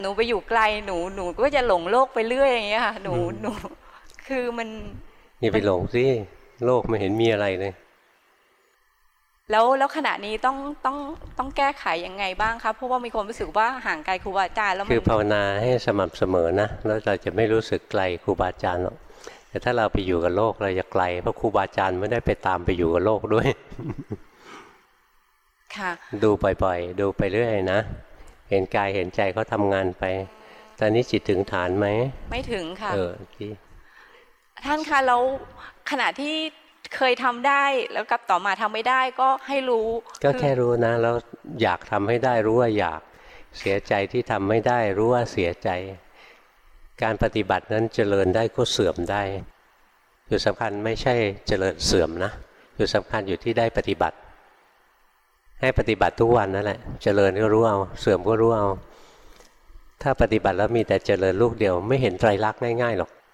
หนูไปอยู่ไกลหนูก็จะหลงโลกไปเรื่อยอย่างเงี้ยค่ะหนูคือมันอย่าไปหลงสิโลกไม่เห็นมีอะไรเลยแล้วขณะนี้ต้องแก้ไขยังไงบ้างครับเพราะว่ามีความรู้สึกว่าห่างไกลครูบาอาจารย์แล้วคือภาวนาให้สม่ำเสมอนะแล้วเราจะไม่รู้สึกไกลครูบาอาจารย์หรอกแต่ถ้าเราไปอยู่กับโลกเราจะไกลเพราะครูบาอาจารย์ไม่ได้ไปตามไปอยู่กับโลกด้วยค่ะดูบ่อยๆดูไปเรื่อยนะเห็นกายเห็นใจเขาทำงานไปตอนนี้จิตถึงฐานไหมไม่ถึงค่ะที่ท่านคะแล้วขณะที่เคยทำได้แล้วกลับต่อมาทำไม่ได้ก็ให้รู้ก็แค่รู้นะแล้วอยากทำให้ได้รู้ว่าอยากเสียใจที่ทำไม่ได้รู้ว่าเสียใจการปฏิบัตินั้นเจริญได้ก็เสื่อมได้จุดสำคัญไม่ใช่เจริญเสื่อมนะจุดสำคัญอยู่ที่ได้ปฏิบัติให้ปฏิบัติทุกวันนั่นแหละเจริญก็รู้เอาเสื่อมก็รู้เอาถ้าปฏิบัติแล้วมีแต่เจริญลูกเดียวไม่เห็นไตรลักษณ์ง่ายๆหรอก